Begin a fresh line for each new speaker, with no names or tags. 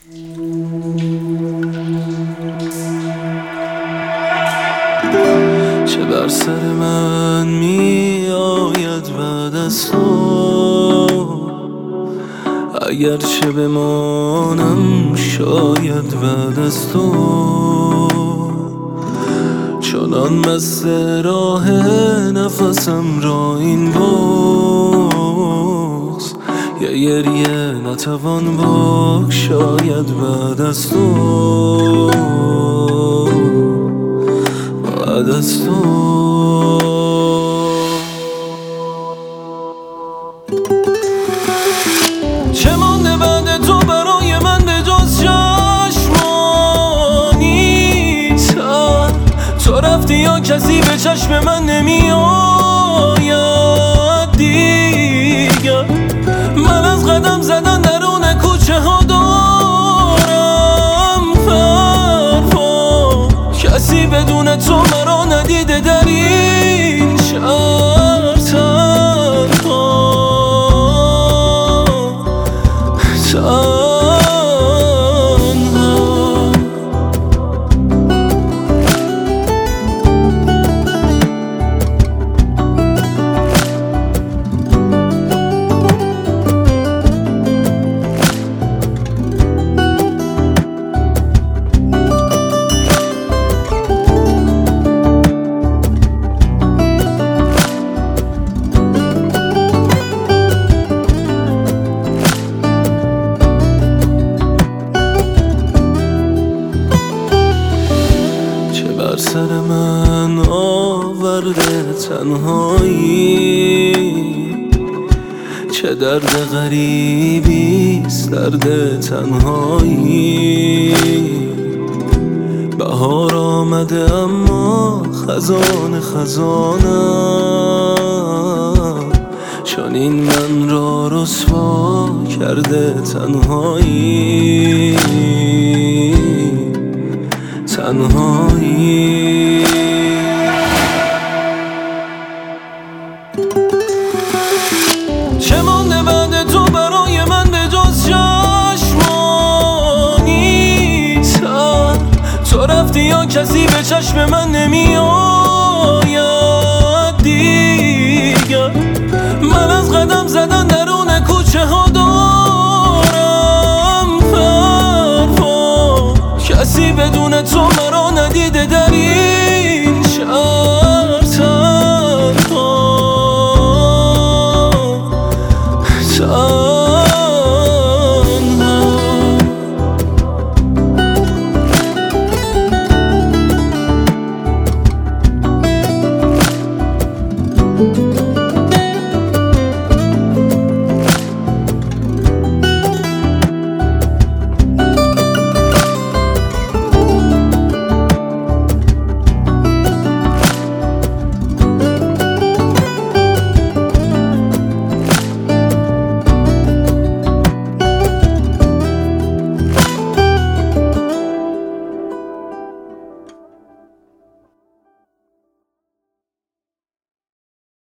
چه بر سر من می آید بعد از تو، اگر چه بمانم شاید بعد از تو. چنان مست راه نفسم را این بغض، یه گریه نتوان بگشاید بعد از تو، بعد از تو. چه مانده بعد تو برای من به جز چشمانی تر؟ تو رفتی یا کسی به چشم من نمی آید دیگر؟ من از قدم زدن درون کوچه ها دارم پروا، کسی بدون تو مرا ندیده در این شهر تنها. بر سر من آورده تنهایی، چه درد غریبیست درد تنهایی. بهار آمده اما خزان خزانم، چون این من را رسوا کرده تنهایی، تنهایی. چه مانده بعد تو برای من به جز چشمانی تر؟ تو رفتی یا کسی به چشم من نمی آید